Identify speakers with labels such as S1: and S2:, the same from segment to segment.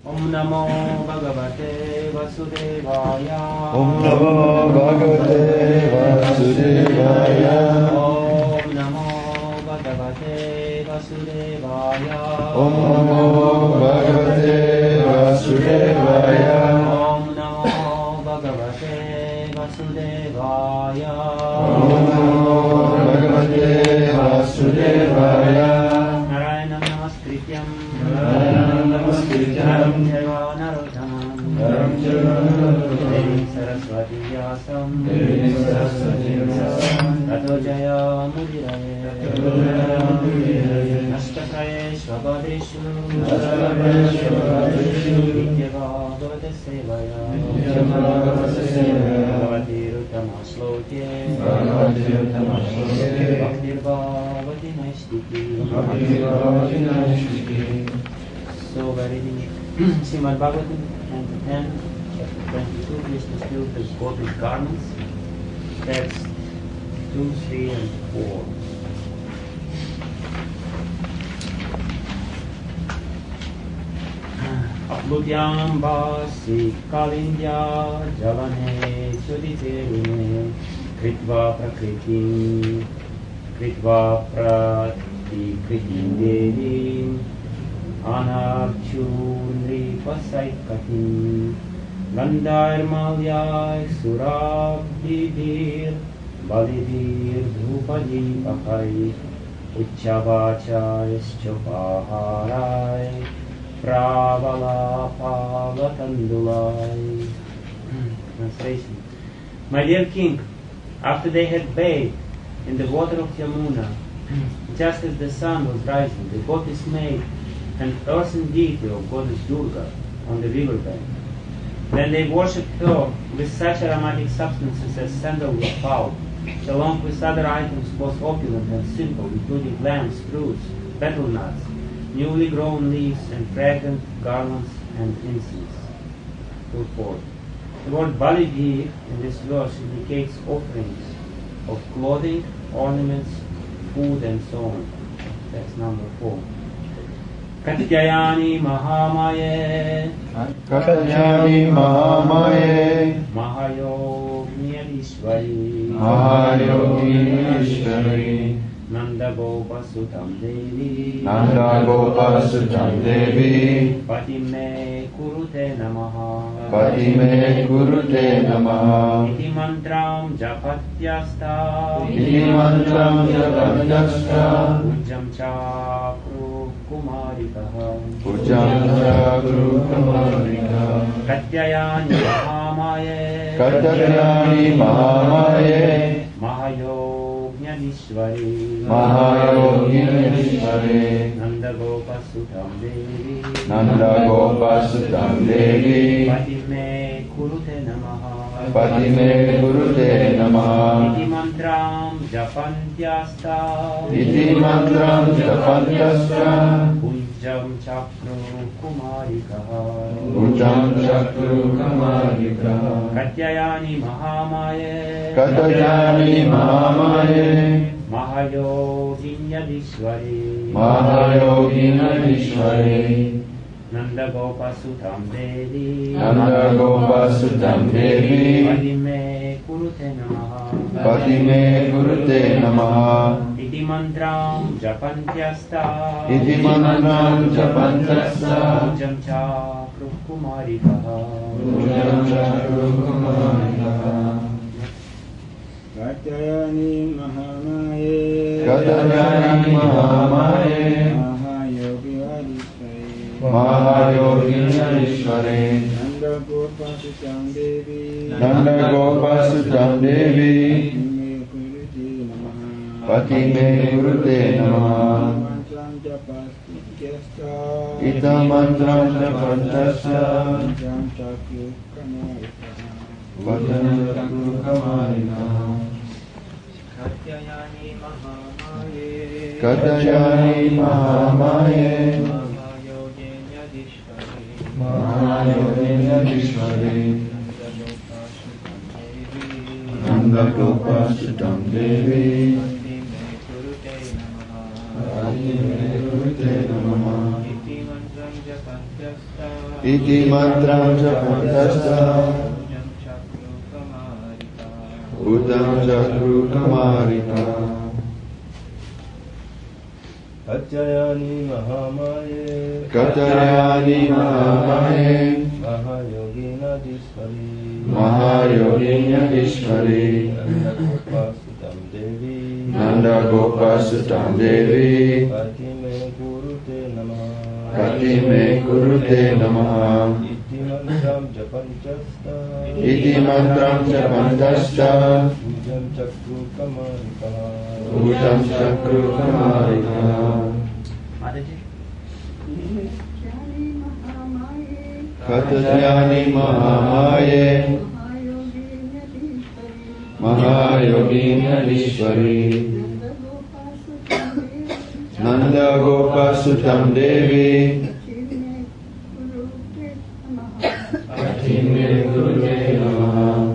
S1: Om Namo Bhagavate Vasudevaya.
S2: Om Namo Bhagavate Vasudevaya.
S1: Om Namo Bhagavate Vasudevaya.
S2: Om Namo Bhagavate Vasudevaya.
S1: Om Namo Bhagavate Vasudevaya.
S2: Om Namo Bhagavate Vasudevaya.
S1: Narayanam Namaskrityam
S2: Namaskrityam
S1: Deva Narottamam
S2: Naram
S1: Devim Saraswati Vyasam Tato Jaya Mudiraye Nashtapraye Shvabadeshu Nityava Bhavate Sevaya Bhavati Ruttama Shloke Bhaktir Bhavati Naistiki. So we're reading Srimad Bhagavatam, Canto 10, Chapter 22, Krishna still the golden garments, text 2, 3, and 4. Aplutyam Vasi Kalindya Javane Chuditerune Kritva Prakriti Kritva Pratikriti Devi Anarchundri Pasaikatim Gandhar Malyai Surabdidir Balidir Dhupadi Pakai Uchavachai Shopaharai Pravala Pavatandulai. Translation. My dear king, after they had bathed in the water of Yamuna, just as the sun was rising, the goddess made an earthen deity of goddess Durga on the riverbank. Then they worshipped her with such aromatic substances as sandalwood powder, along with other items both opulent and simple, including lamps, fruits, betel nuts, newly grown leaves, and fragrant garlands and incense. Purport. The word Balidhi in this verse indicates offerings of clothing, ornaments, food, and so on. That's number 4. Katyayani Mahamaye
S2: Katyayani Mahamaye
S1: Mahayognyadishvari
S2: Mahayognyadishvari
S1: Nanda Gopa Sutam Devi
S2: Nanda Gopa Sutam Devi
S1: Patime Kurute Namaha
S2: Patime Kurute Namaha
S1: Iti Mantram Japatyasta
S2: Iti Mantram Japatyasta
S1: Ujjam Chakru Kumarikaha
S2: Ujjam Chakru Kumarika
S1: Katyayani Mahamaye
S2: Katyayani Mahamaye
S1: Mahayognyadishvari
S2: Mahayognyadishvari
S1: Nanda Gopa Sutam Devi
S2: Nanda Gopa Sutam Devi
S1: Patime Kurute Namaha
S2: Patime Kurute Namaha
S1: Iti Mantram Japantyasta
S2: Iti Mantram Japantyasta
S1: Ujjam Chakru Kumarikaha
S2: Ujjam Chakru Kumarika
S1: Katyayani Mahamaye
S2: Katyayani Mahamaye
S1: Mahayognyadishvari
S2: Mahayognyadishvari
S1: Nanda Gopa Sutam Devi
S2: Nanda Gopa Sutam Devi
S1: Patime Kurute Namaha
S2: Patime Kurute Namaha
S1: Iti Mantram Japantyasta
S2: Iti Mantram Japantyasta
S1: Ujjam Chakru Kumarikaha
S2: Ujjam Chakru Kumarika
S3: Katyayani Mahamaye
S2: Katyayani Mahamaye Mahayognyadishvari
S3: Nanda Gopa Sutam Devi
S2: Nanda Gopa Sutam Devi Patime Kurute Namaha
S3: Mantram Japatyasta
S2: Ita Mantram Japantyasta
S3: Ujjam Chakru Kumarika
S2: Ujjam Chakru Kumarika
S1: Katyayani Mahamaye
S2: Katyayani Mahamaye Mahayognyadishvari Nanda Gopa Sutam Devi Patime Kurute Namaha Iti mantram japantasta Uttam Chakru Kamarika
S4: Katyayani Mahamaye
S2: Katyayani Mahamaye
S4: Mahayogina
S2: Mahayogina Ishvari
S4: Nandagopasutam Devi
S2: Nandagopasutam Devi
S4: Katime Kurute Namaha
S2: Katime Kurute Namaha
S4: Iti Mantram Japanchasta
S2: Iti Mantram Japantasta
S4: Ujam Chakru Kamarika
S2: Uttam Chakru Kamarika
S1: Mataji?
S2: Katyayani Mahamaye Mahayogina Ishvari Nanda Gopasutam Devi Katime Kurute Namaha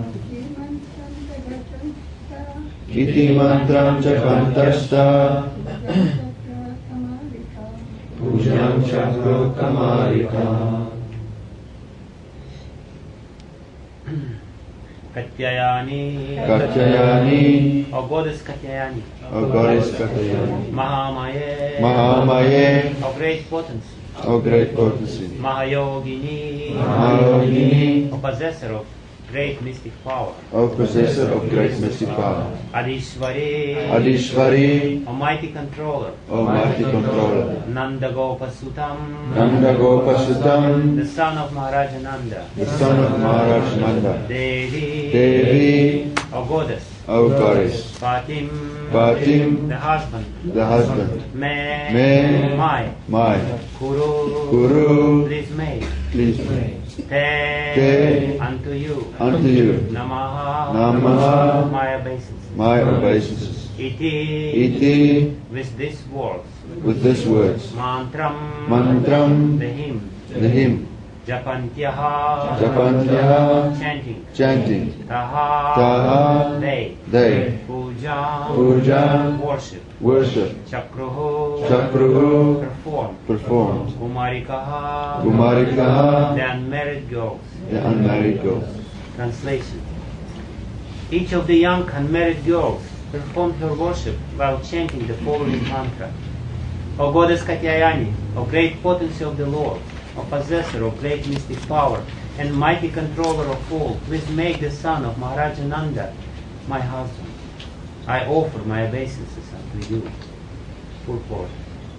S2: Iti Mantram Japantasta Ujam Chakru Kamarika
S1: Katyayani.
S2: Katyayani,
S1: O goddess Katyayani.
S2: O goddess Katyayani,
S1: Mahamaye.
S2: Mahamaye,
S1: O great potency.
S2: O great potency,
S1: Mahayogini.
S2: Mahayogini,
S1: O possessor of great mystic power.
S2: O possessor of great mystic power,
S1: Adishvari.
S2: Adishvari,
S1: O mighty controller.
S2: O mighty controller,
S1: Nandagopasutam.
S2: Nanda Gopasutam,
S1: The son of Maharaja Nanda.
S2: the son of Maharaj Nanda,
S1: Devi.
S2: Devi,
S1: O goddess.
S2: O goddess,
S1: Patim.
S2: Patim,
S1: The husband.
S2: the husband,
S1: Me.
S2: Me.
S1: My.
S2: my,
S1: Kuru.
S2: Guru,
S1: Please make.
S2: please pray,
S1: Te.
S2: Te.
S1: Unto you.
S2: unto you,
S1: Namaha.
S2: Namaha.
S1: My obeisances.
S2: my obeisances.
S1: Iti.
S2: Iti,
S1: With these words.
S2: with these words,
S1: Mantram.
S2: Mantram,
S1: The hymn.
S2: the hymn,
S1: Japantyaha.
S2: Japantyaha,
S1: Chanting.
S2: chanting,
S1: Taha.
S2: Taha,
S1: They.
S2: they,
S1: Puja.
S2: Puja,
S1: Worship.
S2: worship,
S1: Chakruhu.
S2: Chakruhu,
S1: Performed.
S2: performed,
S1: Kumarikaha.
S2: Kumarikaha,
S1: The unmarried girls.
S2: the unmarried girls.
S1: Translation. Each of the young unmarried girls performed her worship while chanting the following mantra. O goddess Katyayani, O great potency of the Lord, O possessor of great mystic power, and mighty controller of all, please make the son of Maharaja Nanda my husband. I offer my obeisances unto you. Purport.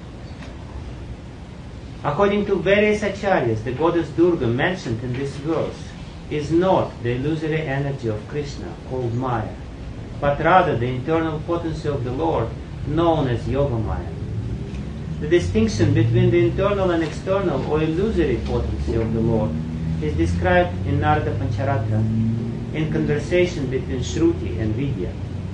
S1: According to various acharyas, the goddess Durga mentioned in this verse is not the illusory energy of Krishna, called Maya, but rather the internal potency of the Lord, known as Yogamaya. The distinction between the internal and external or illusory potency of the Lord is described in Narada Pancharatra in conversation between Shruti and Vidya.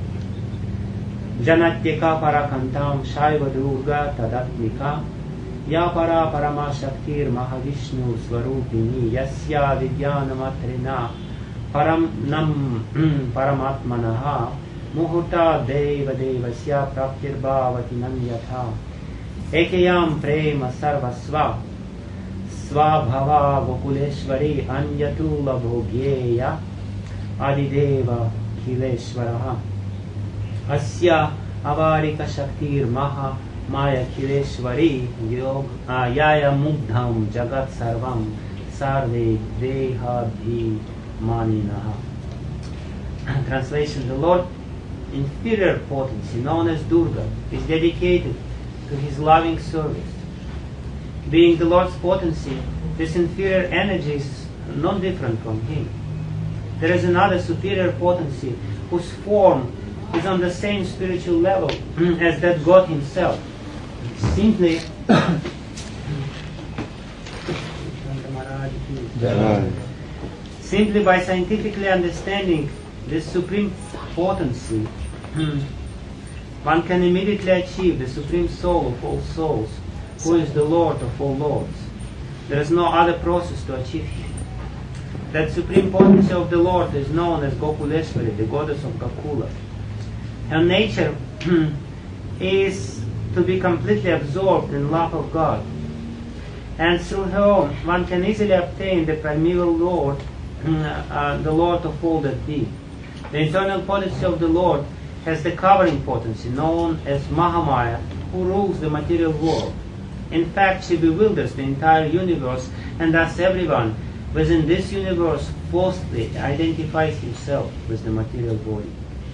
S1: Janatyeka parakantam shaiva durga tadatmika ya para parama shaktir mahavishnu svarupini yasya vidyanamatrina paramnam paramatmanaha muhurta deva devasya praptirbhavati nanyatha ekayam prema sarvasva svabhava gokuleshvari anyatula bhogyeya adideva kileshvaraha asya avarika shaktir maha maya kileshvari yaya mugdham jagat sarvam sarve dehabhi maninaha. Translation: The Lord inferior potency known as Durga is dedicated to his loving service. Being the Lord's potency, this inferior energy is not different from him. There is another superior potency whose form is on the same spiritual level as that God himself. Simply Simply by scientifically understanding this supreme potency, one can immediately achieve the supreme soul of all souls, who is the Lord of all lords. There is no other process to achieve him. That supreme potency of the Lord is known as Gokuleshwari, the goddess of Gokula. Her nature is to be completely absorbed in love of God. And through her, one can easily obtain the primeval Lord, the Lord of all that be. The internal potency of the Lord has the covering potency, known as Mahamaya, who rules the material world. In fact, she bewilders the entire universe, and thus everyone within this universe falsely identifies himself with the material body.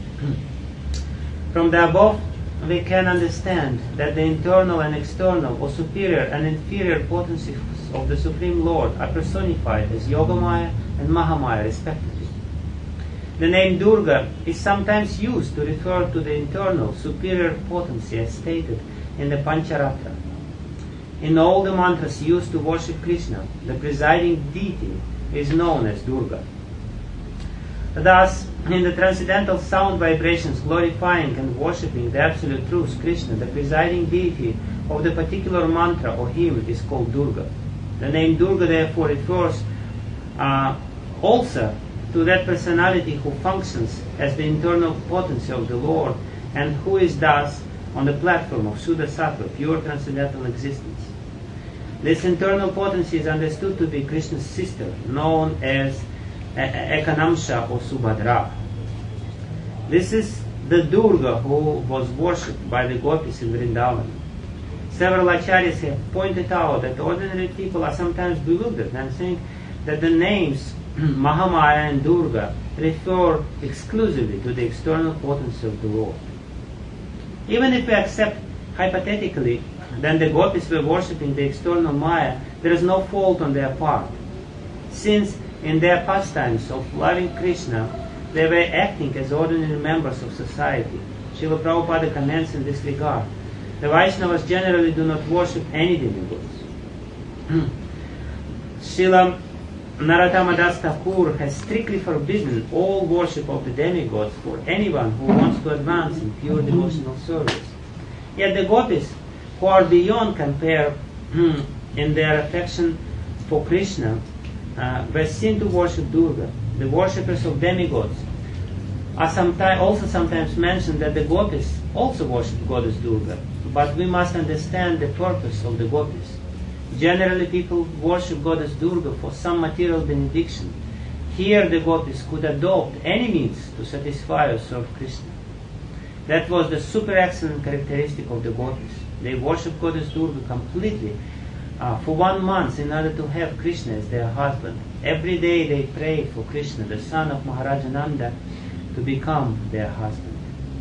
S1: From the above, we can understand that the internal and external, or superior and inferior potencies of the Supreme Lord are personified as Yogamaya and Mahamaya respectively. The name Durga is sometimes used to refer to the internal, superior potency as stated in the Pancharatra. In all the mantras used to worship Krishna, the presiding deity is known as Durga. Thus, in the transcendental sound vibrations glorifying and worshipping the absolute truth, Krishna, the presiding deity of the particular mantra or hymn, is called Durga. The name Durga therefore refers also to that personality who functions as the internal potency of the Lord and who is thus on the platform of Shuddha Sattva, pure transcendental existence. This internal potency is understood to be Krishna's sister, known as Ekanamsha or Subhadra. This is the Durga who was worshipped by the gopis in Vrindavan. Several acharyas have pointed out that ordinary people are sometimes bewildered and think that the names Mahamaya and Durga refer exclusively to the external potency of the Lord. Even if we accept hypothetically that the gopis were worshipping the external Maya, there is no fault on their part, since in their pastimes of loving Krishna, they were acting as ordinary members of society. Srila Prabhupada comments in this regard. The Vaishnavas generally do not worship any demigods. Srila Narottama Das Thakur has strictly forbidden all worship of the demigods for anyone who wants to advance in pure devotional service. Yet the gopis, who are beyond compare in their affection for Krishna, were seen to worship Durga. The worshippers of demigods are also sometimes mentioned that the gopis also worship goddess Durga, but we must understand the purpose of the gopis. Generally, people worship goddess Durga for some material benediction. Here, the gopis could adopt any means to satisfy or serve Krishna. That was the super excellent characteristic of the gopis. They worship goddess Durga completely for 1 month in order to have Krishna as their husband. Every day they pray for Krishna, the son of Maharaja Nanda, to become their husband.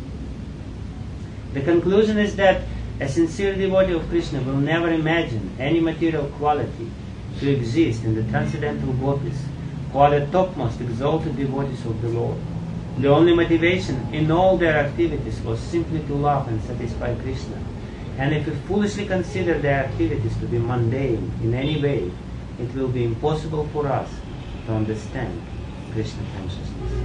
S1: The conclusion is that a sincere devotee of Krishna will never imagine any material quality to exist in the transcendental gopis, who are the topmost exalted devotees of the Lord. The only motivation in all their activities was simply to love and satisfy Krishna. And if we foolishly consider their activities to be mundane in any way, it will be impossible for us to understand Krishna consciousness.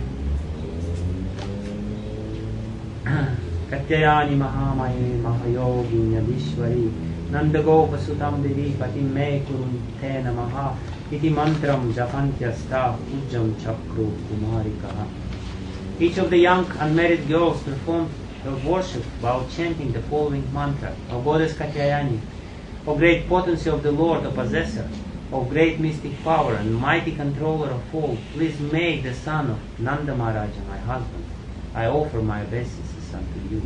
S1: Katyayani Mahamaye Mahayogi Yadishwari Nandagopa Sutam Devi Patim Me Kurum Te Namaha Iti Mantram Japantyasta Ujjam Chakru Kumarikaha. Each of the young unmarried girls performed her worship while chanting the following mantra: O Goddess Katyayani, O great potency of the Lord, O possessor, O great mystic power and mighty controller of all, please make the son of Nanda Maharaja my husband. I offer my obeisances unto you.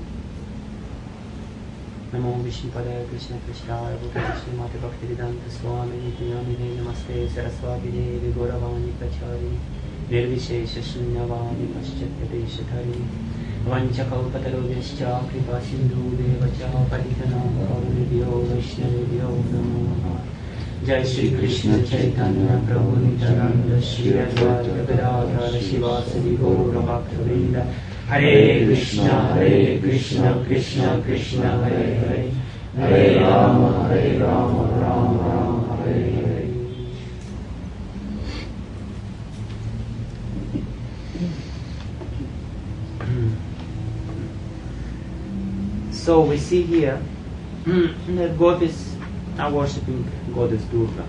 S1: Namo Vishnupadaya Krishna Krishnaya Bhutale Srimati Bhaktivedanta Swamini Namine Namaste Saraswati Devi Gauravani Pracharini Nirvishesha Shunyavani Paschatya Deshatari Vanchakalpatarobhyascha Kripa Sindhu Devacha Patitanam Pavanebhyo Vaishnavebhyo Namo Namaha. Jai Shri Krishna Chaitanya Prabhu Nityananda Shri Advaita Gadadhara Shivasadi Gaura Bhakta Hare Krishna Krishna Krishna Hare Hare Hare Rama Rama Rama Hare Hare. So we see here that gopis are worshipping goddess Durga.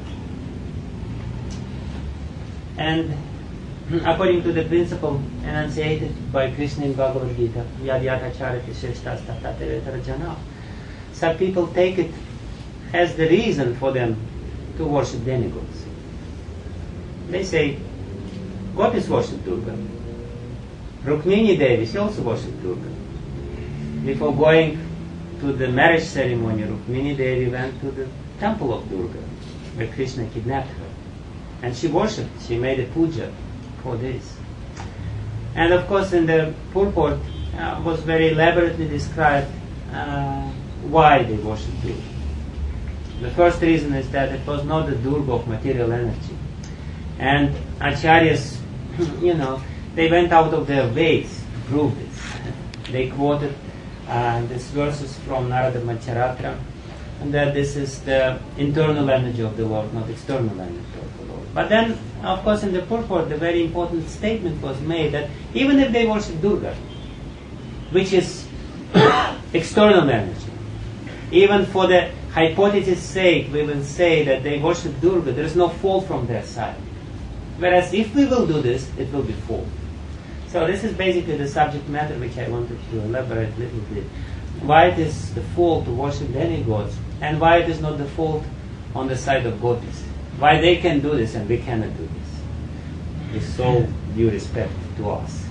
S1: And according to the principle enunciated by Krishna in Bhagavad Gita, Yadyata Charati Shrestastatatevetarjana, some people take it as the reason for them to worship demigods. They say, gopis worship Durga. Rukmini Devi, she also worshipped Durga. Before going to the marriage ceremony, Rukmini Devi went to the temple of Durga, where Krishna kidnapped her. And she worshipped, she made a puja for this. And of course in the purport was very elaborately described why they worshipped Durga. The first reason is that it was not the Durga of material energy. And acharyas, they went out of their ways to prove this. They quoted these verses from Narada Mancharatra, and that this is the internal energy of the Lord, not external energy of the Lord. But then, of course, in the purport, the very important statement was made that even if they worship Durga, which is external energy, even for the hypothesis' sake, we will say that they worship Durga, there is no fault from their side. Whereas if we will do this, it will be fault. So this is basically the subject matter which I wanted to elaborate a little bit. Why it is the fault to worship demigods, and why it is not the fault on the side of gopis. Why they can do this and we cannot do this. With so due respect to us.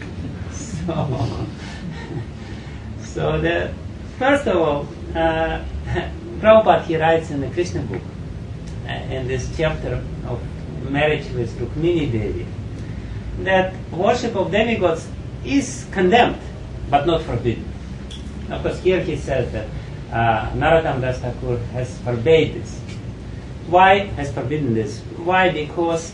S1: So the first of all, Prabhupada, he writes in the Krishna book, in this chapter of marriage with Rukmini Devi, that worship of demigods is condemned, but not forbidden. Of course, here he says that Narottam Das Thakur has forbade this. Why has forbidden this? Why? Because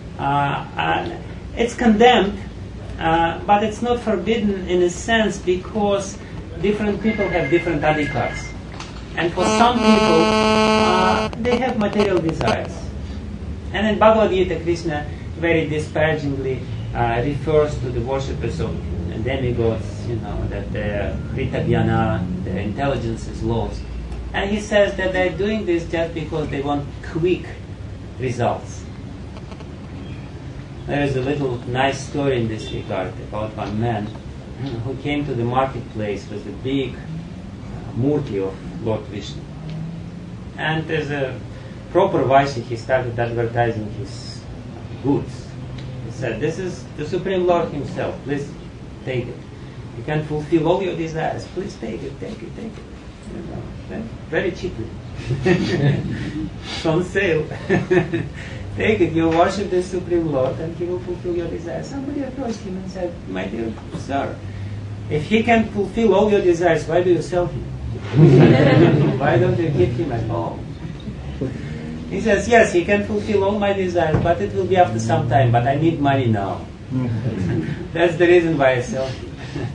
S1: it's condemned, but it's not forbidden in a sense because different people have different adhikars. And for some people, they have material desires. And in Bhagavad Gita, Krishna very disparagingly refers to the worshippers of demigods, that their Krita Dhyana, their intelligence is lost. And he says that they're doing this just because they want quick results. There is a little nice story in this regard about one man who came to the marketplace with a big murti of Lord Vishnu. And as a proper Vaishya, he started advertising his goods. He said, "This is the Supreme Lord himself, please take it. You can fulfill all your desires, please take it, take it, take it." Very cheaply. It's on sale. Take it, you worship the Supreme Lord and he will fulfill your desires. Somebody approached him and said, "My dear sir, if he can fulfill all your desires, why do you sell him? Why don't you keep him at home?" He says, "Yes, he can fulfill all my desires, but it will be after some time, but I need money now." That's the reason why I sell him.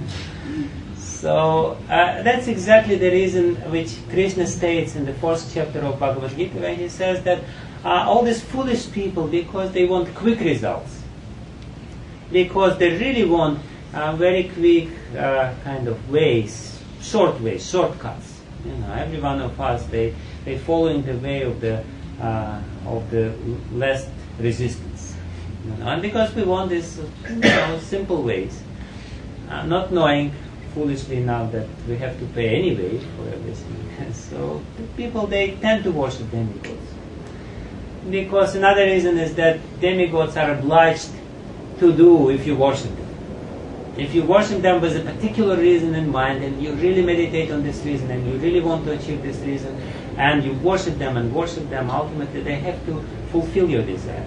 S1: So that's exactly the reason which Krishna states in the 4th chapter of Bhagavad Gita, when he says that all these foolish people, because they want quick results, because they really want very quick kind of ways, shortcuts. Every one of us, they following the way of the less resistance, and because we want these simple ways, not knowing foolishly enough that we have to pay anyway for everything. So the people, they tend to worship demigods. Because another reason is that demigods are obliged to do if you worship them. If you worship them with a particular reason in mind, and you really meditate on this reason, and you really want to achieve this reason, and you worship them, ultimately they have to fulfill your desire.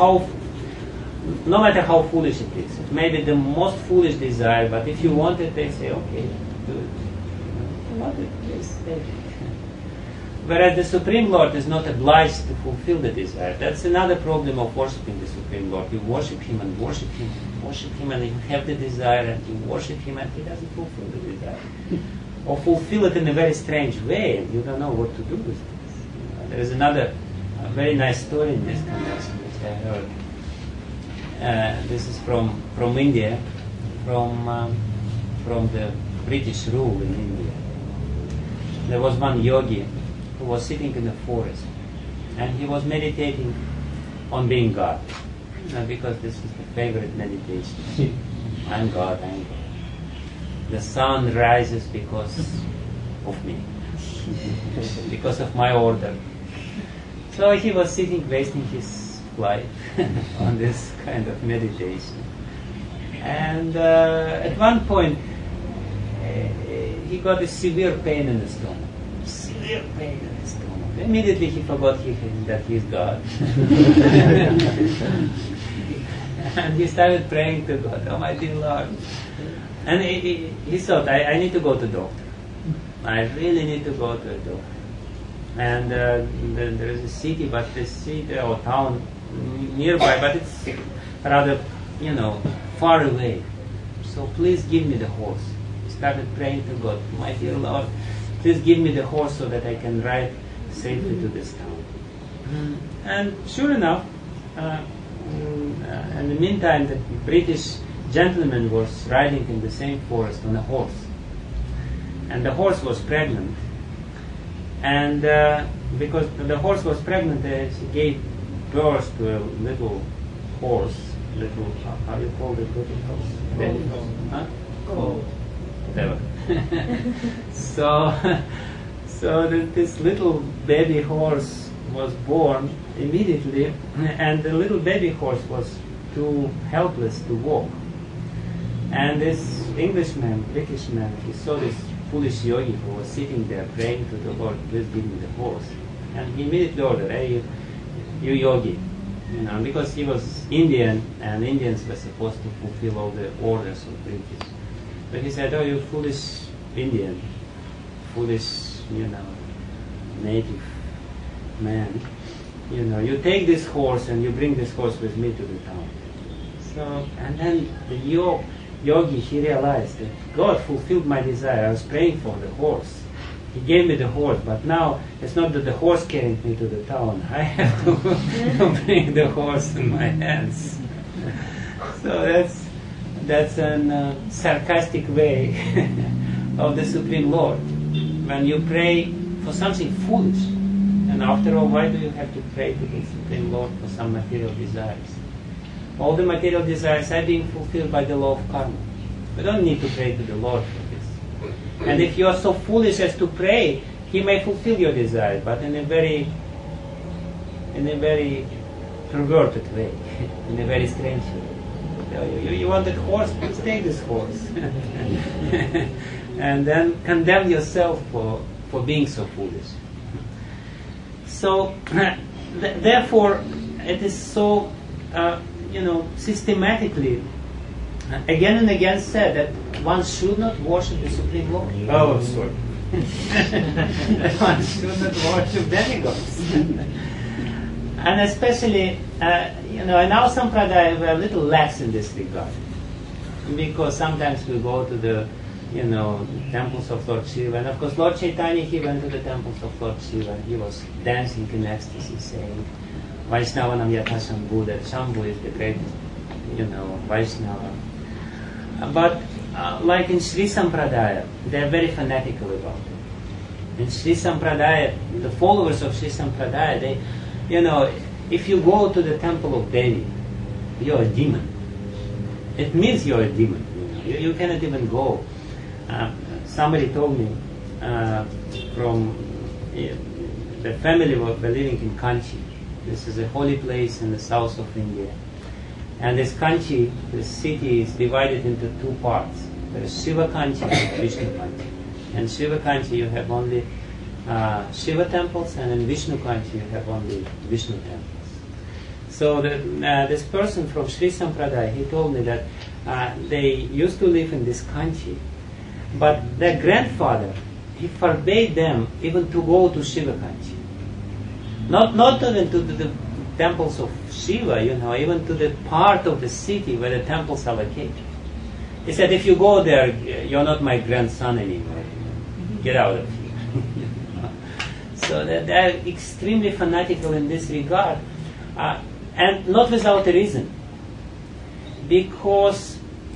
S1: No matter how foolish it is. It may be the most foolish desire, but if you want it, they say, "Okay, do it." If you want it, please take it. Whereas the Supreme Lord is not obliged to fulfill the desire. That's another problem of worshipping the Supreme Lord. You worship Him and worship Him, and you have the desire, and you worship Him, and He doesn't fulfill the desire. Or fulfill it in a very strange way, and you don't know what to do with this. There is another very nice story in this connection which I heard. This is from India, from the British rule in India. There was one yogi who was sitting in the forest, and he was meditating on being God, because this is the favorite meditation. I'm God, I'm God. The sun rises because of me, because of my order. So he was sitting, wasting his life on this kind of meditation. And at one point, he got a severe pain in the stomach. Severe pain in the stomach. Immediately he forgot that he's God. And he started praying to God, oh my dear Lord. And he thought, I need to go to doctor. I really need to go to a doctor. And there is a city, but the city or town nearby, but it's rather, far away. So please give me the horse. He started praying to God, my dear Lord, please give me the horse so that I can ride safely to this town. And sure enough, in the meantime, the British gentleman was riding in the same forest on a horse. And the horse was pregnant. And because the horse was pregnant, she gave birth to a little horse. How you call it? Little horse? Baby horse? Huh? Colt. Whatever. So this little baby horse was born immediately, and the little baby horse was too helpless to walk. And this Englishman, British man, he saw this foolish yogi who was sitting there praying to the Lord, please give me the horse. And he immediately ordered, hey, you yogi, because he was Indian, and Indians were supposed to fulfill all the orders of British. But he said, oh, you foolish Indian, foolish, native man, you take this horse and you bring this horse with me to the town. So, and then the yogi, he realized that God fulfilled my desire. I was praying for the horse. He gave me the horse, but now it's not that the horse carried me to the town. I have to bring the horse in my hands. So that's a sarcastic way of the Supreme Lord. When you pray for something foolish, and after all, why do you have to pray to the Supreme Lord for some material desires? All the material desires are being fulfilled by the law of karma. We don't need to pray to the Lord for this. And if you are so foolish as to pray, He may fulfill your desire, but in a very perverted way, in a very strange way. You want a horse? Please take this horse. And then condemn yourself for being so foolish. So, therefore, it is so, systematically, again and again said that one should not worship the Supreme Lord. Oh, sorry. One should not worship demigods. And especially, in our Sampradaya, we are a little lax in this regard. Because sometimes we go to the temples of Lord Shiva. And of course, Lord Chaitanya, he went to the temples of Lord Shiva. He was dancing in ecstasy, saying, Vaishnavanam Yatha Shambhu, that Shambhu is the great, Vaishnava. But like in Sri Sampradaya, they are very fanatical about it. In Sri Sampradaya, the followers of Sri Sampradaya, they, if you go to the temple of Devi, you're a demon. It means you're a demon. You cannot even go. Somebody told me from the family were living in Kanchi. This is a holy place in the south of India. And this Kanchi, this city, is divided into two parts. There is Shiva Kanchi and Vishnu Kanchi. In Shiva Kanchi you have only Shiva temples, and in Vishnu Kanchi you have only Vishnu temples. So this person from Sri Sampradaya, he told me that they used to live in this Kanchi, but their grandfather, he forbade them even to go to Shiva Kanchi. Not even to the temples of Shiva, even to the part of the city where the temples are located. He said, if you go there, you're not my grandson anymore. Get out of here. So they're extremely fanatical in this regard, and not without a reason. Because,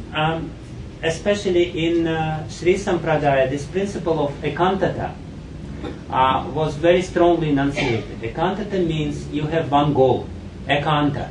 S1: especially in Sri Sampradaya, this principle of ekantata was very strongly enunciated. Ekantata means you have one goal, ekanta.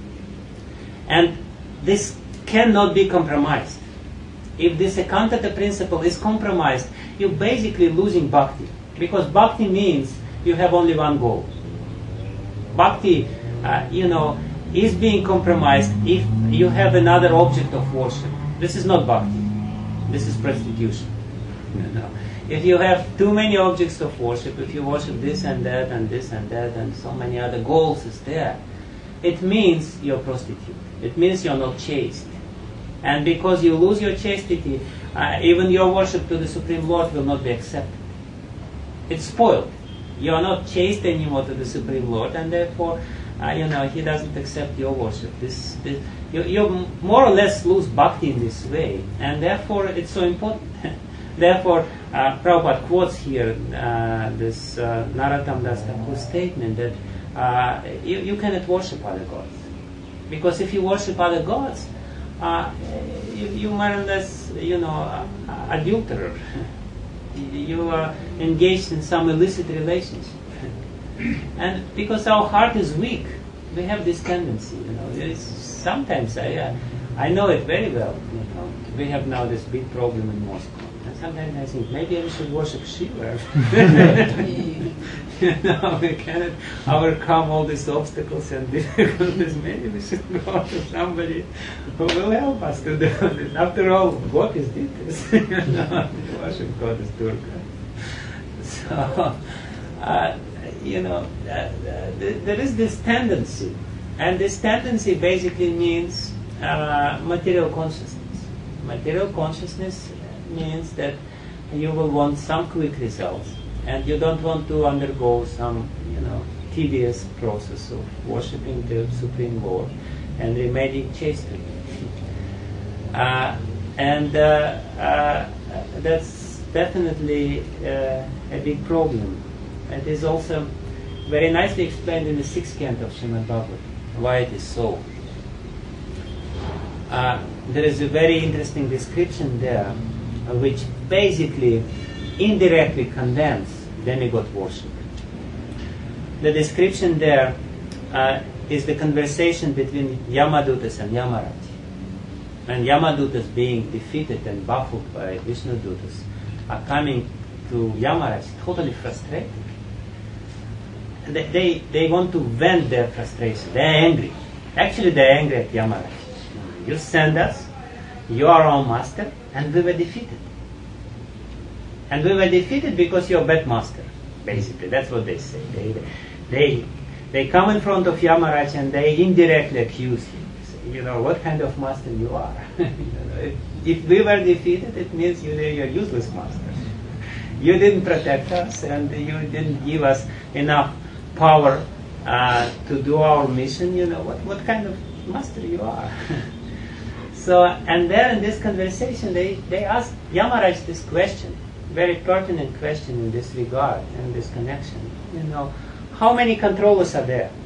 S1: And this cannot be compromised. If this ekantata principle is compromised, you're basically losing bhakti. Because bhakti means you have only one goal. Bhakti, is being compromised if you have another object of worship. This is not bhakti. This is prostitution. If you have too many objects of worship, if you worship this and that and this and that and so many other goals is there, it means you're prostitute. It means you're not chaste. And because you lose your chastity, even your worship to the Supreme Lord will not be accepted. It's spoiled. You are not chaste anymore to the Supreme Lord, and therefore, He doesn't accept your worship. You more or less lose bhakti in this way, and therefore it's so important. Therefore, Prabhupada quotes here this Narottam Das Thakur's statement that you cannot worship other gods. Because if you worship other gods, you more or less, adulterer. You are engaged in some illicit relationship. And because our heart is weak, we have this tendency. Sometimes I know it very well. We have now this big problem in Moscow. And sometimes I think maybe we should worship Shiva. We cannot overcome all these obstacles and difficulties. Maybe we should go to somebody who will help us to do this. After all, God is this. Worship God is Durga. So, there is this tendency, and this tendency basically means material consciousness. Material consciousness means that you will want some quick results, and you don't want to undergo some, tedious process of worshipping the Supreme Lord and remaining chaste. That's definitely a big problem. It is also very nicely explained in the 6th canto of Srimad Bhagavatam, why it is so. There is a very interesting description there, which basically indirectly condemns demigod worship. The description there is the conversation between Yamadutas and Yamaraj. And Yamadutas, being defeated and baffled by Vishnudutas, are coming to Yamaraj totally frustrated. They want to vent their frustration. They are angry. Actually, they are angry at Yamaraj. You send us, you are our master, and we were defeated. And we were defeated because you're a bad master, basically. That's what they say. They come in front of Yamaraj and they indirectly accuse him. Say, what kind of master you are. If we were defeated, it means you're a useless master. You didn't protect us, and you didn't give us enough power to do our mission. What kind of master you are. So, and there in this conversation, they asked Yamaraj this question, very pertinent question in this regard and this connection. How many controllers are there?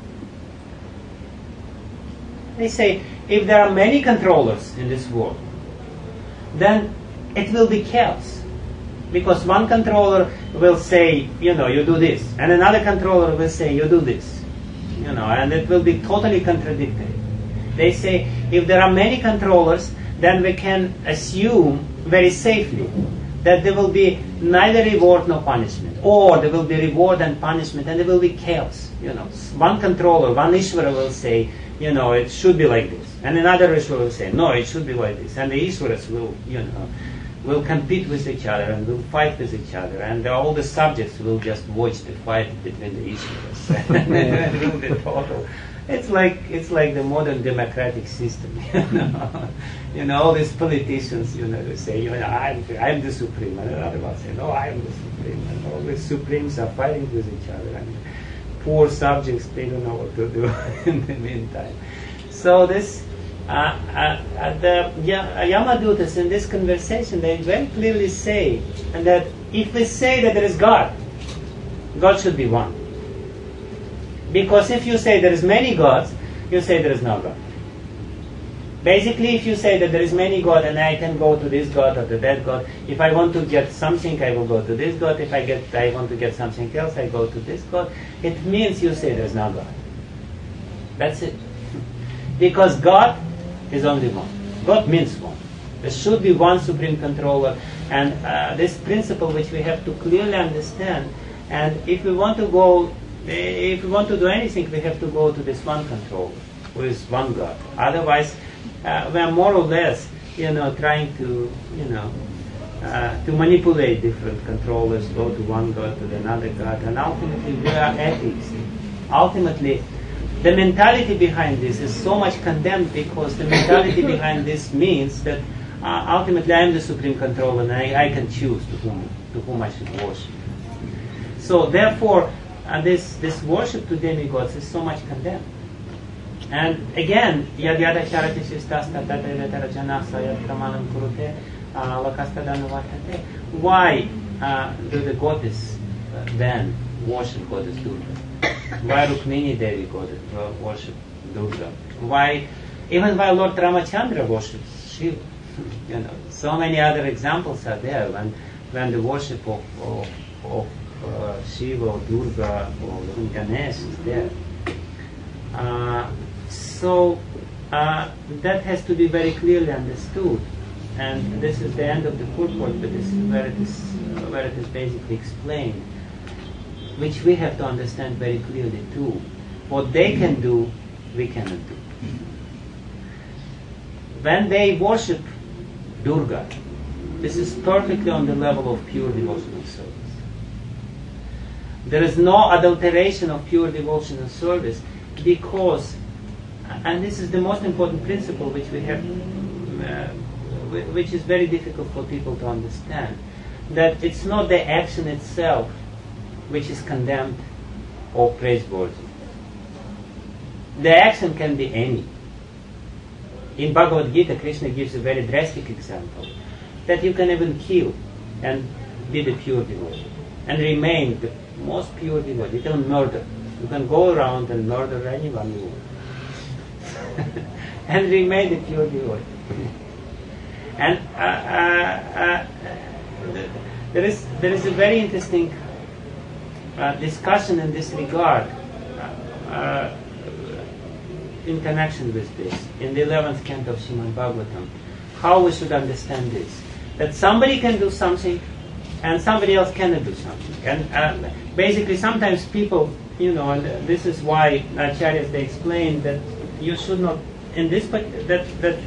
S1: They say, if there are many controllers in this world, then it will be chaos. Because one controller will say, you do this, and another controller will say, you do this, and it will be totally contradictory. They say, if there are many controllers, then we can assume very safely that there will be neither reward nor punishment, or there will be reward and punishment, and there will be chaos. One controller, one Ishvara will say, it should be like this, and another Ishvara will say, no, it should be like this, and the Ishvaras will compete with each other and will fight with each other, and all the subjects will just watch the fight between the Ishvaras. It will be total. It's like the modern democratic system. All these politicians, they say, I'm the supreme, and another one say, no, I am the supreme, and all the supremes are fighting with each other, and poor subjects, they don't know what to do in the meantime. So this, the Yamadutas in this conversation, they very clearly say that if we say that there is God, God should be one. Because if you say there is many gods, you say there is no God. Basically, if you say that there is many gods and I can go to this god or to that god, if I want to get something, I will go to this god. If I want to get something else, I go to this god. It means you say there is no God. That's it. Because God is only one. God means one. There should be one supreme controller, and this principle which we have to clearly understand. And if we want to go if we want to do anything, we have to go to this one controller, who is one God. Otherwise, we are more or less, trying to, to manipulate different controllers, go to one God, to another God, and ultimately we are atheists. Ultimately, the mentality behind this is so much condemned because the mentality behind this means that ultimately I am the supreme controller and I can choose to whom I should worship. So therefore, this worship to demigods is so much condemned. And again, yad yada charati sistas tatata vetarajana sayat pramanam kurute lakastadanu vartate. Why do the goddess then worship goddess Durga? Why Rukmini Devi worship Durga? Why, even why Lord Ramachandra worships Shiva? So many other examples are there when the worship of Shiva or Durga or Ganesh is there. So that has to be very clearly understood, and this is the end of the purport, where it is basically explained, which we have to understand very clearly too. What they can do, we cannot do. When they worship Durga, this is perfectly on the level of pure devotional service. There is no adulteration of pure devotional service because, and this is the most important principle which we have, which is very difficult for people to understand, that it's not the action itself which is condemned or praiseworthy. The action can be any. In Bhagavad Gita, Krishna gives a very drastic example, that you can even kill and be the pure devotee, and remain the most pure devotee. You can murder. You can go around and murder anyone you want. And remain the pure devotee. And there is a very interesting discussion in this regard in connection with this, in the 11th canto of Srimad Bhagavatam, how we should understand this. That somebody can do something and somebody else cannot do something. And basically sometimes people, and this is why Acharyas, they explain that you should not, in this, that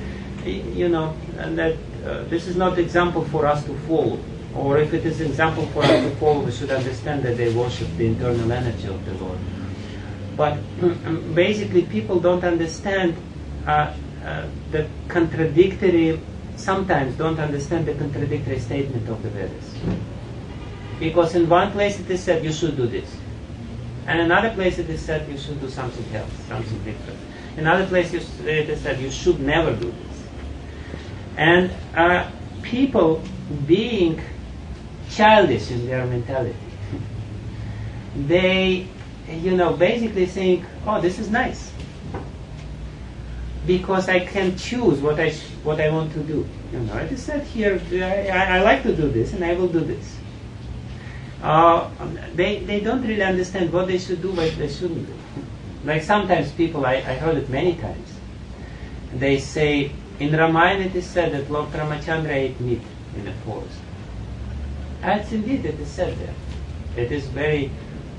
S1: this is not example for us to follow. Or if it is example for us to follow, we should understand that they worship the internal energy of the Lord. But basically people don't understand the contradictory, sometimes don't understand the contradictory statement of the Vedas. Because in one place it is said you should do this. And in another place it is said you should do something else, something different. In another place it is said you should never do this. And people being childish in their mentality, they basically think, oh, this is nice because I can choose what I want to do. It is said here, I like to do this and I will do this. They don't really understand what they should do, what they shouldn't do. Like sometimes people, I heard it many times, they say, in Ramayana it is said that Lord Ramachandra ate meat in the forest. And indeed it is said there. It is very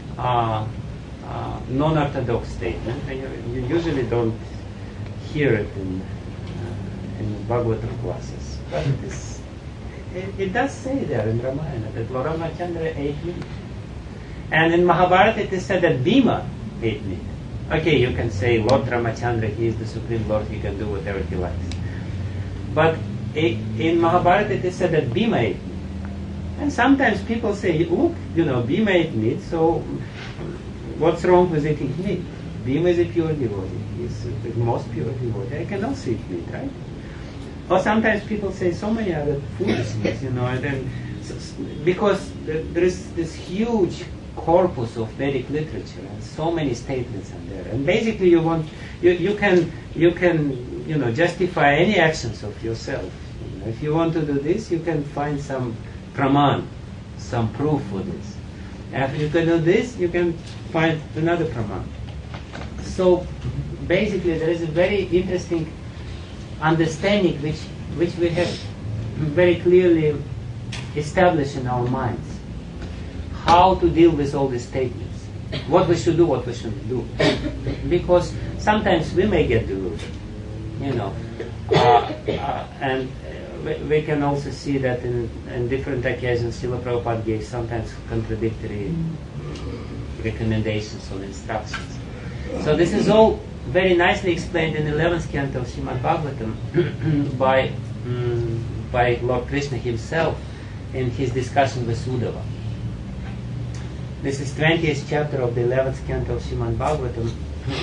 S1: non-orthodox statement. You usually don't hear it in Bhagavatam classes. But it does say there in Ramayana that Lord Ramachandra ate meat. And in Mahabharata it is said that Bhima ate meat. Okay, you can say Lord Ramachandra, he is the Supreme Lord, he can do whatever he likes. But in Mahabharata it is said that Bhima ate meat. And sometimes people say, look, Bhima ate meat, so what's wrong with eating meat? Bhima is a pure devotee. He's the most pure devotee. I can also eat meat, right? Or sometimes people say so many other foolishness, and then because there is this huge corpus of Vedic literature and so many statements in there. And basically you can justify any actions of yourself. If you want to do this, you can find some praman, some proof for this. And if you can do this, you can find another praman. So basically there is a very interesting understanding which we have very clearly established in our minds. How to deal with all these statements. what we should do, what we shouldn't do. Because sometimes we may get delusion, you know. And we can also see that in different occasions Srila Prabhupada gave sometimes contradictory recommendations or instructions. So this is all very nicely explained in the 11th canto of Srimad Bhagavatam by Lord Krishna himself in his discussion with Uddhava. This is 20th chapter of the 11th canto of Srimad Bhagavatam,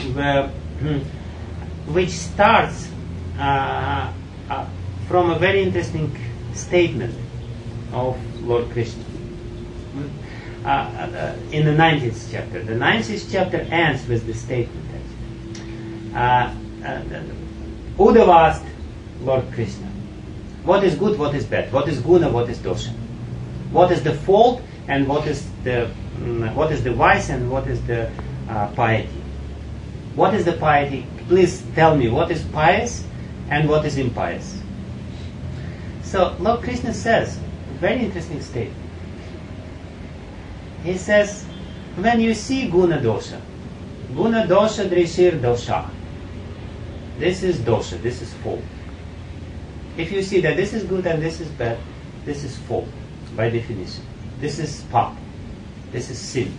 S1: which starts from a very interesting statement of Lord Krishna. In the 19th chapter. The 19th chapter ends with this statement. Uddhava asked Lord Krishna, what is good, what is bad? What is guna, what is dosha? What is the fault and what is the vice and what is the piety? What is the piety? Please tell me what is pious and what is impious. So Lord Krishna says a very interesting statement. He says, when you see guna dosha drishir dosha, this is dosha, this is fault. If you see that this is good and this is bad, this is fault by definition. This is pap, this is sin.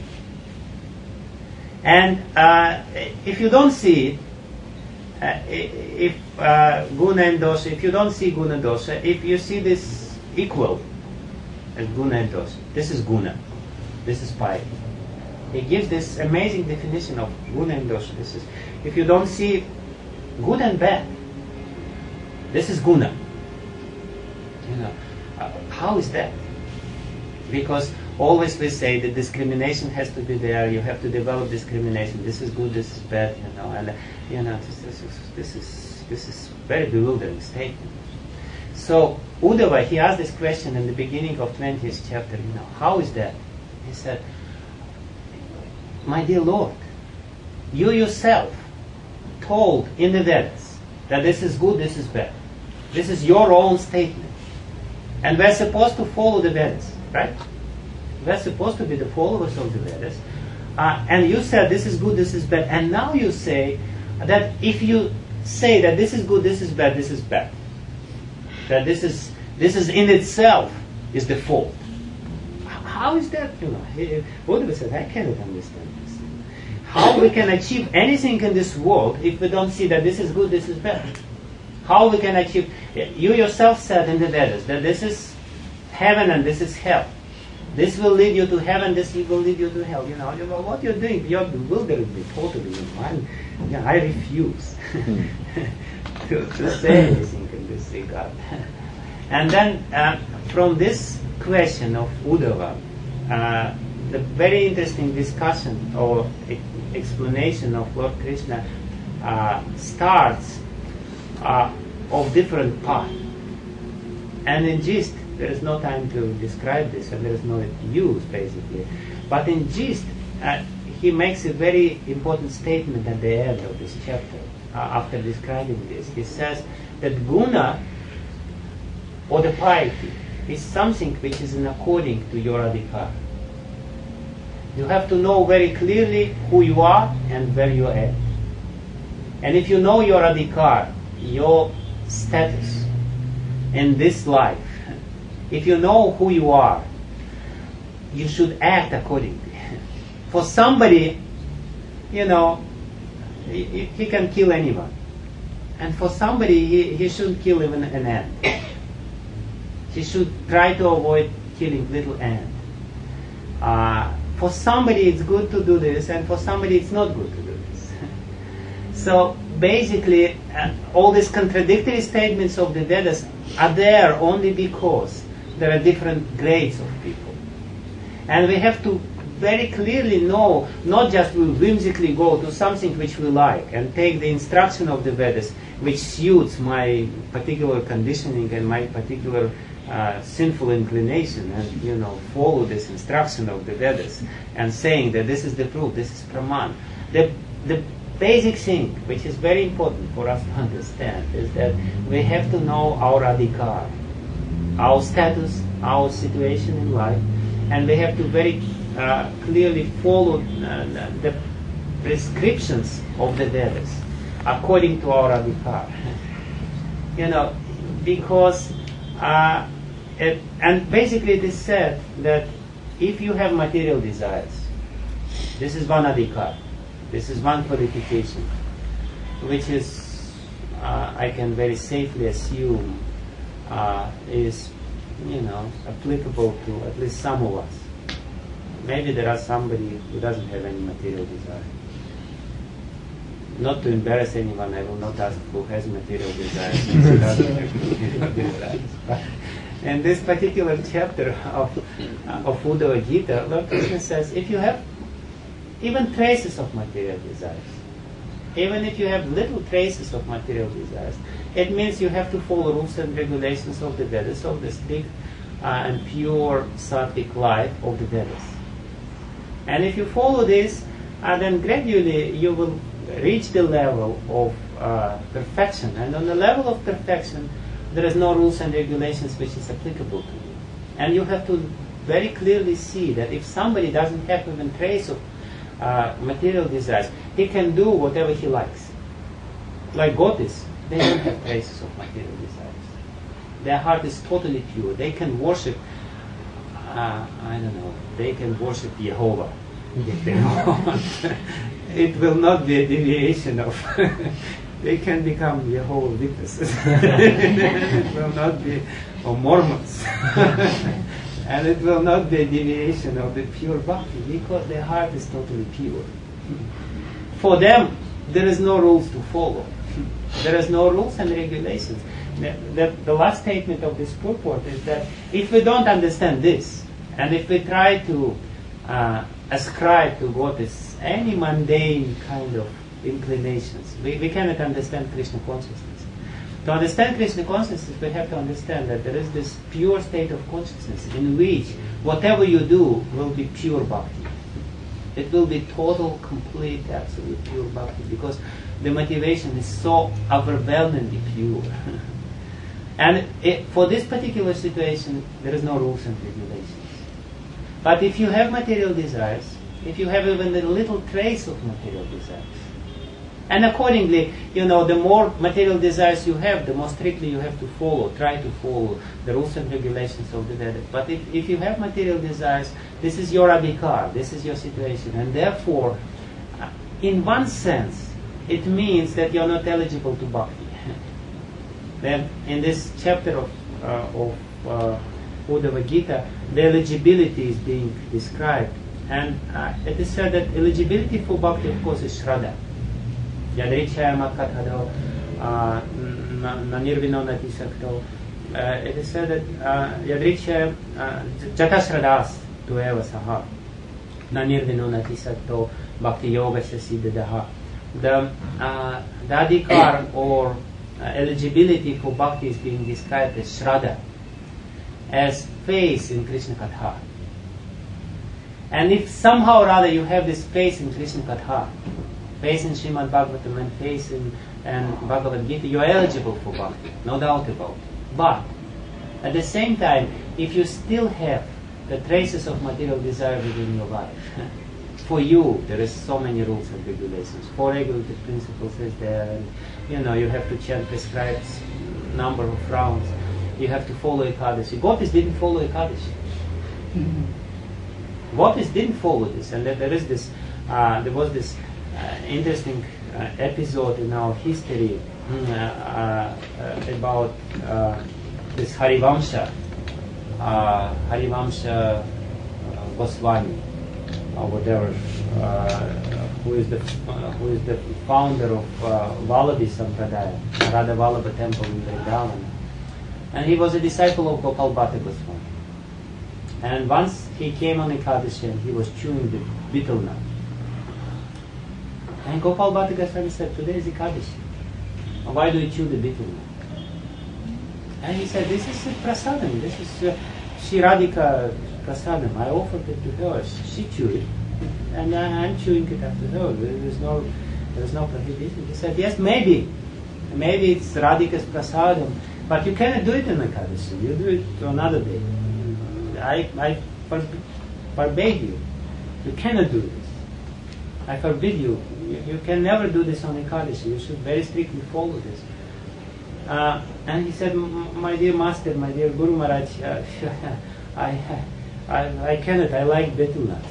S1: And if you don't see it, guna and dosha, if you don't see guna dosha, if you see this equal as guna and dosha, this is guna, this is piety. He gives this amazing definition of guna and dosha. This is, if you don't see good and bad, this is guna. You know, how is that? Because always we say that discrimination has to be there. You have to develop discrimination. This is good, this is bad. You know, and you know this is very bewildering statement. So Uddhava, he asked this question in the beginning of 20th chapter. You know, how is that? He said, my dear Lord, you yourself told in the Vedas that this is good, this is bad. This is your own statement. And we're supposed to follow the Vedas, right? We're supposed to be the followers of the Vedas. And you said this is good, this is bad. And now you say that if you say that this is good, this is bad, this is bad. That this is in itself is the fault. How is that? You know, Buddha said, I cannot understand this. How we can achieve anything in this world if we don't see that this is good, this is bad? How we can achieve? You yourself said in the Vedas that this is heaven and this is hell. This will lead you to heaven, this will lead you to hell. You know what you're doing. You're bewildering me totally. I refuse to say anything in this regard. And then from this question of Uddhava, the very interesting discussion or explanation of Lord Krishna starts of different paths. And in gist, there is no time to describe this, and there is no use basically. But in gist, he makes a very important statement at the end of this chapter. After describing this, he says that guna or the piety is something which is in according to your adhikar. You have to know very clearly who you are and where you are at. And if you know your adhikar, your status in this life, if you know who you are, you should act accordingly. For somebody, you know, he can kill anyone. And for somebody, he shouldn't kill even an ant. He should try to avoid killing little ant. For somebody it's good to do this, and for somebody it's not good to do this. So basically, all these contradictory statements of the Vedas are there only because there are different grades of people. And we have to very clearly know, not just we whimsically go to something which we like and take the instruction of the Vedas which suits my particular conditioning and my particular sinful inclination, and follow this instruction of the Vedas and saying that this is the proof, this is praman. The basic thing which is very important for us to understand is that we have to know our adhikar, our status, our situation in life, and we have to very clearly follow the prescriptions of the Vedas according to our adhikar. Because and basically it is said that if you have material desires, this is one adhikar, this is one qualification, which is I can very safely assume is applicable to at least some of us. Maybe there are somebody who doesn't have any material desire. Not to embarrass anyone, I will not ask who has material desires and who doesn't have material desires. But in this particular chapter of Uddhava Gita, Lord Krishna says, if you have even traces of material desires, even if you have little traces of material desires, it means you have to follow rules and regulations of the Vedas, of the strict and pure sattvic life of the Vedas. And if you follow this, then gradually you will reach the level of perfection. And on the level of perfection, there is no rules and regulations which is applicable to you. And you have to very clearly see that if somebody doesn't have even trace of material desires, he can do whatever he likes. Like gopis, they don't have traces of material desires. Their heart is totally pure. They can worship, they can worship Jehovah if they want. It will not be a deviation of, they can become Jehovah's Witnesses. It will not be, or Mormons. And it will not be a deviation of the pure bhakti, because their heart is totally pure. For them, there is no rules to follow. There is no rules and regulations. The last statement of this purport is that if we don't understand this, and if we try to ascribe to gopis any mundane kind of inclinations, we cannot understand Krishna consciousness. To understand Krishna consciousness, we have to understand that there is this pure state of consciousness in which whatever you do will be pure bhakti. It will be total, complete, absolute pure bhakti, because the motivation is so overwhelmingly pure. And for this particular situation, there is no rules and regulations. But if you have material desires, if you have even a little trace of material desires, and accordingly, the more material desires you have, the more strictly you have to try to follow the rules and regulations of the Vedas. But if you have material desires, this is your adhikar, this is your situation, and therefore, in one sense, it means that you're not eligible to bhakti. Then, in this chapter of Uddhava Gita, the eligibility is being described, and it is said that eligibility for bhakti, of course, is shraddha. Yadrichaya matkathado nanirvino natisakto. It is said that Yadrichaya jata shraddhas tueva saha nanirvino natisakto bhakti yoga siddhadaha. The adhikar or eligibility for bhakti is being described as shraddha, as faith in Krishna Katha. And if somehow or other you have this faith in Krishna Katha, faith in Srimad Bhagavatam and faith in Bhagavad Gita, you are eligible for bhakti, no doubt about it. But at the same time, if you still have the traces of material desire within your life, for you there is so many rules and regulations. 4 regulative principles is there, and you have to chant prescribed number of rounds. You have to follow Ekadashi. Gopis didn't follow Ekadashi. Gopis didn't follow this, and there was this interesting episode in our history about this Harivamsa Goswami, or whatever, who is the founder of Vallabhi Sampradaya, Radha Vallabha temple in Vrindavan. And he was a disciple of Gopal Bhatta Goswami. And once he came on Ekadashi and he was chewing the betel nut. And Gopal Bhatta Goswami said, "Today is Ekadashi. Why do you chew the betel nut?" And he said, "This is prasadam. This is Shri Radhika prasadam. I offered it to her. She chewed it, and I'm chewing it after her. There is no prohibition." He said, "Yes, maybe it's Radhika's prasadam, but you cannot do it in Ekadashi. You do it another day. I forbade you." You cannot do this. I forbid you. You can never do this on Ekadashi. You should very strictly follow this. And he said, my dear master, my dear Guru Maharaj, I cannot. I like betel nuts.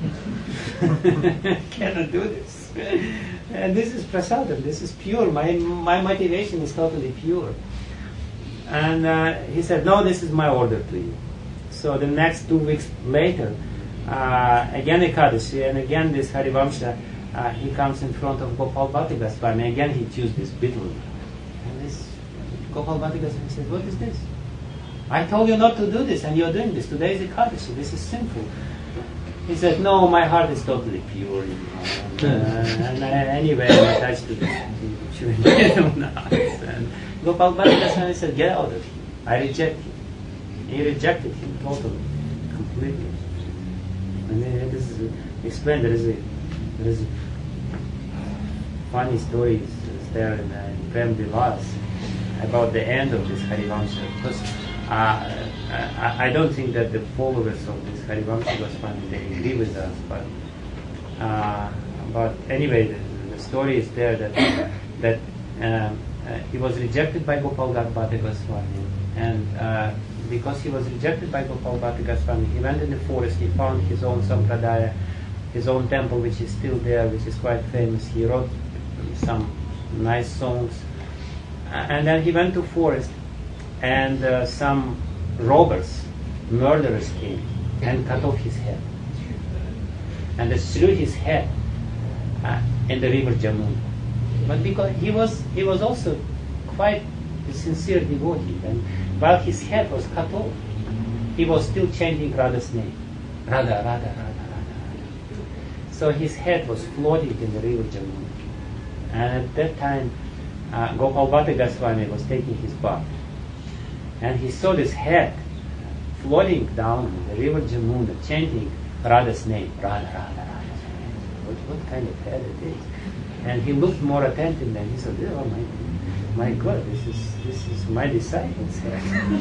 S1: Cannot do this. And this is prasadam. This is pure. My motivation is totally pure. And he said, no, this is my order to you. So the next 2 weeks later, again Ekadashi, and again this Harivamsha, he comes in front of Gopal Bhatta Goswami. Again he chews this betel. And this Gopal Bhatta Goswami says, what is this? I told you not to do this, and you're doing this. Today is Ekadashi. This is sinful. He said, no, my heart is totally pure. Anyway, I'm attached to chewing betel nuts. And Gopal Bhatta Goswami said, get out of here. I reject him. He rejected him totally, completely. And then this is explained. There is a funny story is there in Prem Vilas about the end of this Harivamsha. Because I don't think that the followers of this Harivamsha Goswami they agree with us, but anyway, the story is there that he was rejected by Gopal Bhatta Goswami, and because he was rejected by Gopal Bhatta Goswami, he went in the forest. He found his own sampradaya, his own temple, which is still there, which is quite famous. He wrote some nice songs, and then he went to forest, and some robbers, murderers came and cut off his head, and they threw his head in the river Jamuna. But because he was also quite a sincere devotee, and while his head was cut off, he was still chanting Radha's name, Radha, Radha, Radha, Radha, Radha. So his head was floating in the river Jamuna, and at that time Gopal Bhatta Goswami was taking his bath, and he saw this head floating down the river Jamuna, chanting Radha's name, Radha, Radha, Radha. What kind of head it is? And he looked more attentive, and he said, "Oh my God, this is my disciple's head."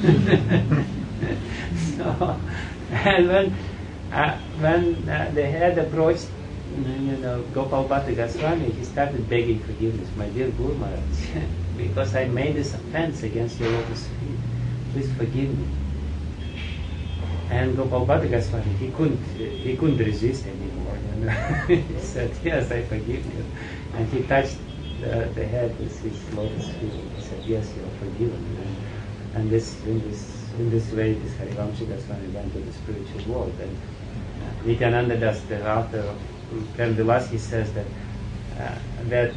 S1: So, and when the head approached, Gopal Bhatta Goswami, he started begging forgiveness. My dear Guru Maharaj, because I made this offense against your lotus feet, please forgive me. And Gopal Bhatta Goswami, he couldn't resist anymore. He said, "Yes, I forgive you." And he touched the head with his lotus feet. He said, "Yes, you are forgiven." And in this way, this Harivamsha Goswami went to the spiritual world. And Nityananda Das, the author of Prem Vilas, he says that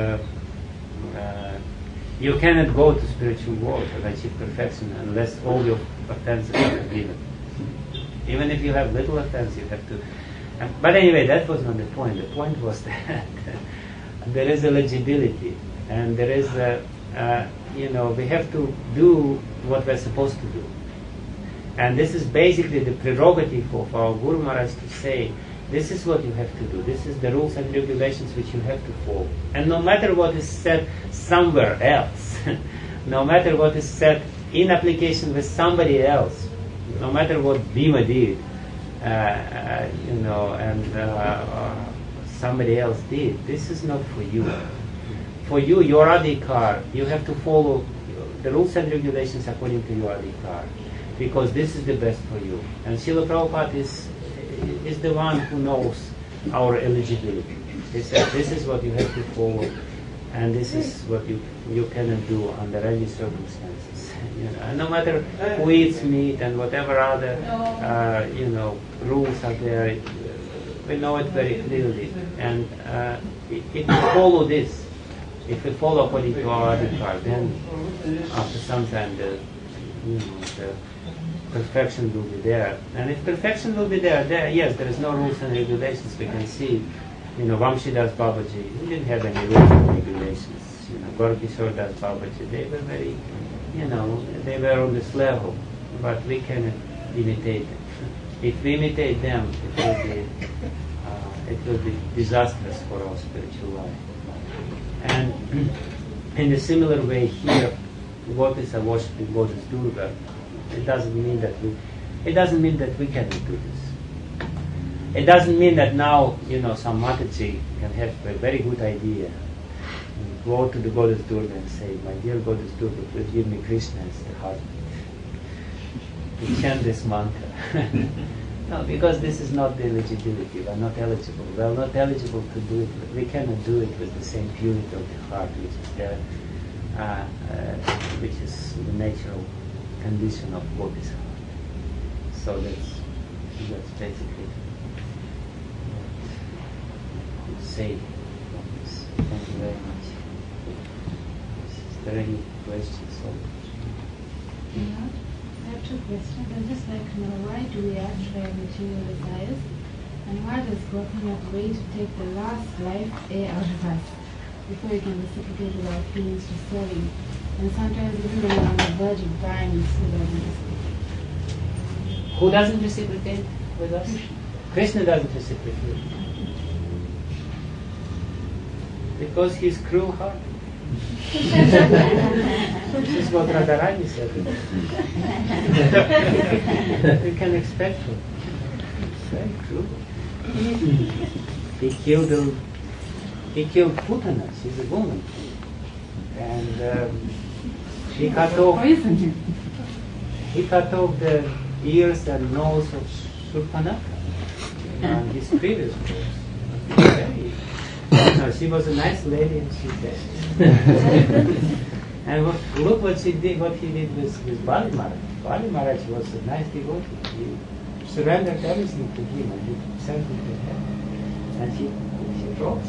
S1: you cannot go to spiritual world and achieve perfection unless all your offenses are forgiven. Even if you have little offense, you have to. But anyway, that was not the point. The point was that there is eligibility, and there is we have to do what we're supposed to do. And this is basically the prerogative of our Guru Maharaj to say, this is what you have to do. This is the rules and regulations which you have to follow. And no matter what is said somewhere else, no matter what is said in application with somebody else, no matter what Bhima did, somebody else did, this is not for you. For you, your adhikar, you have to follow the rules and regulations according to your adhikar, because this is the best for you. And Srila Prabhupada is the one who knows our eligibility. He said, this is what you have to follow, and this is what you cannot do under any circumstances. And no matter who eats meat and whatever other rules are there, we know it very clearly. And if we follow this, if we follow according to our adhikar, then after some time the perfection will be there. And if perfection will be there, yes, there is no rules and regulations. We can see, Vamshidas Babaji, he didn't have any rules and regulations. Gaurkishore Das Babaji, they were very, they were on this level, but we cannot imitate them. If we imitate them, it will be disastrous for our spiritual life. And in a similar way here, devotees are worshipping Goddess Durga. It doesn't mean that we cannot do this. It doesn't mean that now, some Mataji can have a very good idea and go to the Goddess Durga and say, my dear Goddess Durga, please give me Krishna as the husband. To chant this mantra. No, because this is not the eligibility. We are not eligible. We are not eligible to do it. We cannot do it with the same purity of the heart, which is there, which is the natural condition of Gopi's heart. So that's basically what I would say on this. Thank you very much. Is there any questions?
S5: Yeah. I have two questions. I'd just like to know, why do we actually have material desires? And why does God not wait to take the last life air out of us before He can reciprocate with our feelings to serve Him? And sometimes even when we're on the verge of dying, we still doesn't reciprocate.
S1: Who doesn't reciprocate with us? Krishna doesn't reciprocate. Because he's cruel-hearted. This is what Radharani said. We can expect from him. It's very cruel. He killed Putana. She's a woman. And he cut off the ears and nose of Surpanaka and his previous wives. No, she was a nice lady and she died. And look what he did with Bali Maharaj. Bali Maharaj was a nice devotee. He surrendered everything to him and he sent him to heaven. And she dropped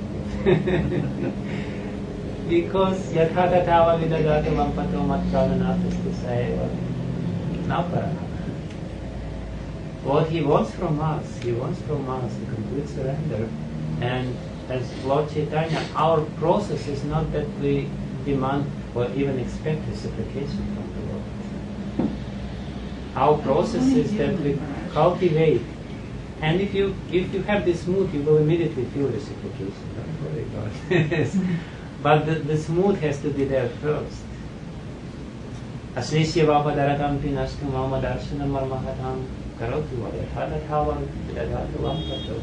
S1: him. Because Yathata Tava Vidagata Vampato Matrananatas Kusaya Napara. What he wants from us the complete surrender. And as Lord Chaitanya, our process is not that we demand or even expect reciprocation from the Lord. Our process is that we cultivate. And if you have this mood, you will immediately feel reciprocation. Don't worry about it. But this mood has to be there first. Aslisya vapadaratam pinashtu mamadarshanam marmahatam karotu vayathadathavam vidadatu vampato.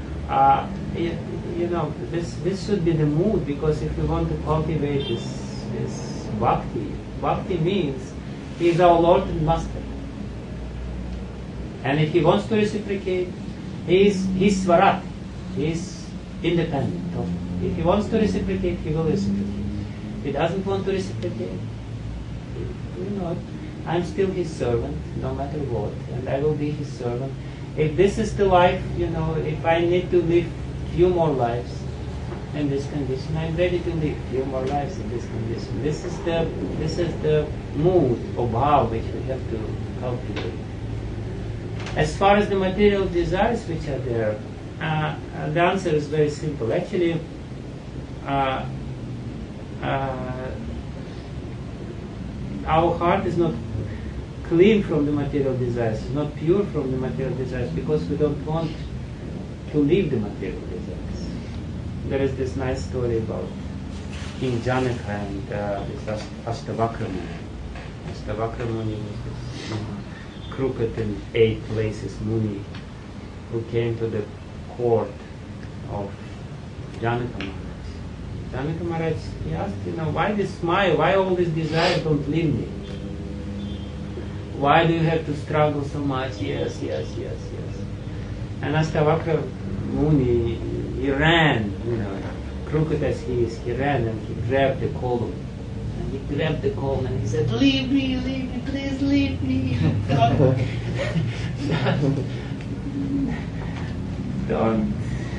S1: This should be the mood, because if we want to cultivate this bhakti means He is our Lord and Master. And if He wants to reciprocate, He's Swarat. He is independent. If He wants to reciprocate, He will reciprocate. If He doesn't want to reciprocate, I'm still His servant, no matter what, and I will be His servant. If this is the life, if I need to live few more lives in this condition, I'm ready to live few more lives in this condition. This is the mood of bhav which we have to cultivate. As far as the material desires which are there, the answer is very simple. Actually, our heart is not clean from the material desires, it's not pure from the material desires, because we don't want to leave the material desires. There is this nice story about King Janaka and this Ashtavakra Muni. Ashtavakra Muni was this crooked in 8 places Muni who came to the court of Janaka Maharaj. Janaka Maharaj, he asked, why this smile, why all these desires don't leave me? Why do you have to struggle so much? Yes. And Ashtavakra Muni, he ran, crooked as he is, he ran and he grabbed the column. And he grabbed the column and he said, leave me, please leave me. Don't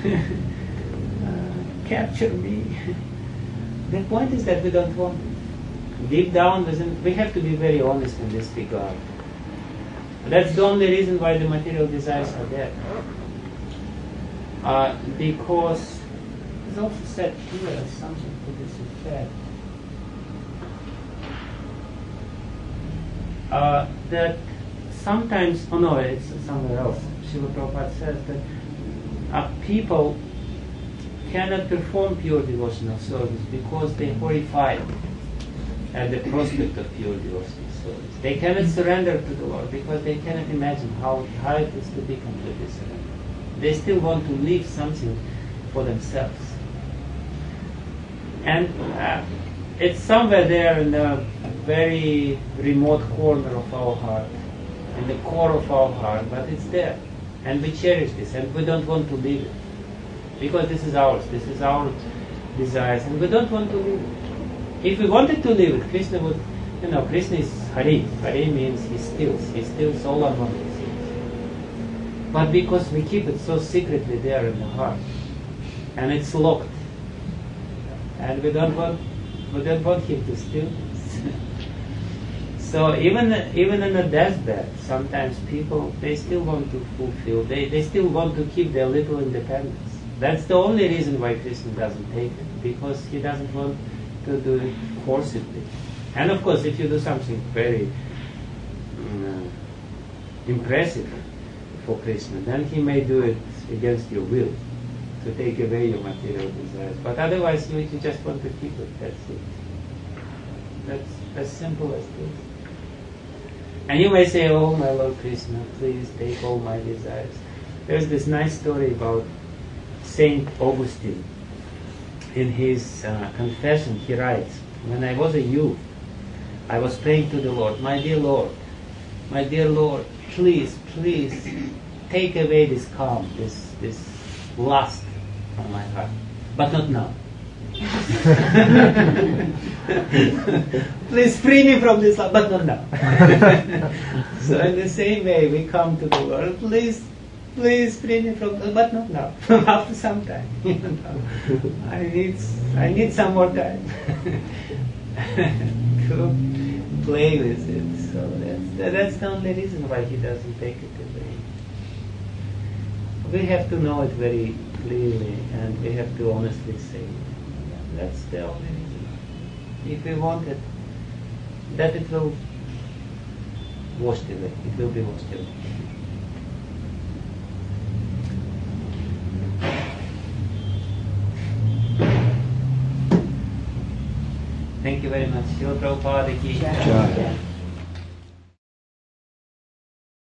S1: capture me. The point is that we don't want it. Deep down, we have to be very honest in this regard. That's the only reason why the material desires are there. Because it's also said here something to this effect. That sometimes, it's somewhere else. Srila Prabhupada says that people cannot perform pure devotional service because they are horrified at the prospect of pure devotional service. They cannot surrender to the Lord because they cannot imagine how it is to be completely surrendered. They still want to leave something for themselves. And it's somewhere there in the very remote corner of our heart, in the core of our heart, but it's there. And we cherish this, and we don't want to leave it. Because this is ours, this is our desires, and we don't want to leave it. If we wanted to leave it, Krishna would, Krishna is Hari. Hari means he steals all our knowledge. But because we keep it so secretly there in the heart, and it's locked, and we don't want him to steal this. So even in a deathbed, sometimes people, they still want to fulfill, they still want to keep their little independence. That's the only reason why Krishna doesn't take it, because he doesn't want to do it forcibly. And of course, if you do something very impressive for Krishna, then he may do it against your will, to take away your material desires. But otherwise, you just want to keep it, that's it. That's as simple as this. And you may say, oh my Lord Krishna, please take all my desires. There's this nice story about Saint Augustine. In his confession, he writes, when I was a youth, I was praying to the Lord, my dear Lord, please take away this calm, this lust from my heart, but not now. Please free me from this lust, but not now. So in the same way, we come to the Lord, please free me from this, but not now. After some time, I need some more time to play with it. So that's the only reason why he doesn't take it away. We have to know it very clearly, and we have to honestly say, that's the only reason. If we want it, that it will wash away. It will be washed away. Thank you very much. Srila Prabhupada ki
S2: Jai.